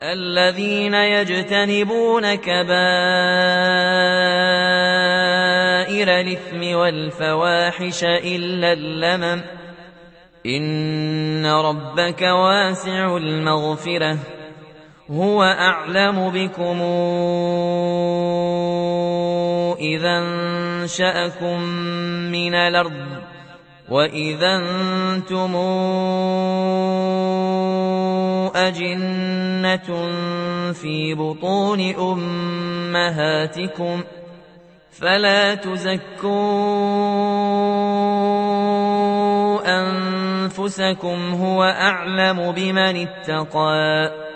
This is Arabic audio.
الذين يجتنبون كبائر الإثم والفواحش إلا اللمم إن ربك واسع المغفرة هو أعلم بكم إذا انشأكم من الأرض وإذا أنتم أجنة في بطون أمهاتكم فلا تزكوا أنفسكم هو أعلم بمن اتقى